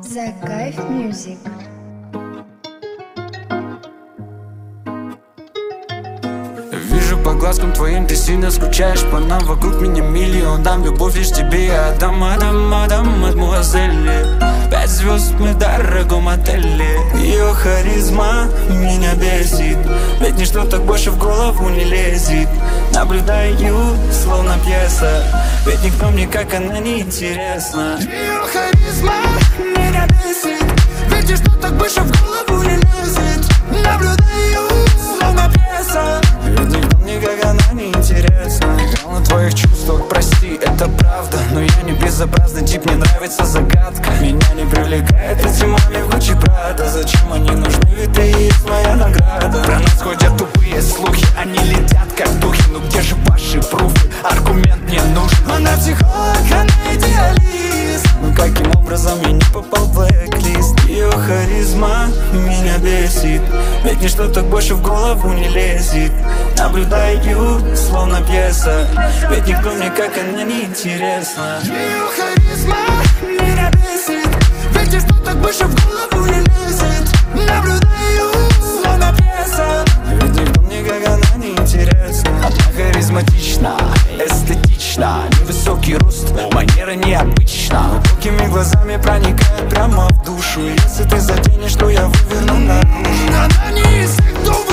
The Kayf Music. Вижу по глазкам твоим, ты сильно скучаешь по нам. Вокруг меня миллион, дам любовь лишь тебе. Я отдам, мадемуазель. 5 звезд мы в дорогом отеле. Ее харизма меня бесит, ведь ничто так больше в голову не лезет. Наблюдаю, словно пьеса, ведь никто мне как она не интересна. Ее харизма меня бесит, ведь ничто так больше в голову не лезет. Наблюдаю, словно пьеса, ведь никто мне как она не интересна. Играл на твоих чувствах, прости, это правда, но я не безобразный тип, мне нравится загадка. Меня не привлекает эти маме Гуччи Прада. Зачем они нужны, ведь ты и есть моя награда. Про нас ходят тупые слухи, они летят как духи. Ну где же ваши пруфы, аргумент мне нужен. она психолог, она идеалист. Ну каким образом я не попал в блэк-лист? Ее харизма меня бесит, ведь ничто так больше в голову не лезет. Наблюдаю, словно пьеса, ведь никто мне как она не интересна. Ее харизма меня бесит, ведь ничто так больше в голову не лезет. Наблюдаю, словно пьеса, ведь никто мне как она не интересна. Она харизматична, эстетична, невысокий рост, манера необычна. Глубокими глазами проникает прямо в душу. Если ты заденешь, то я выверну наружу. она не из тех, кто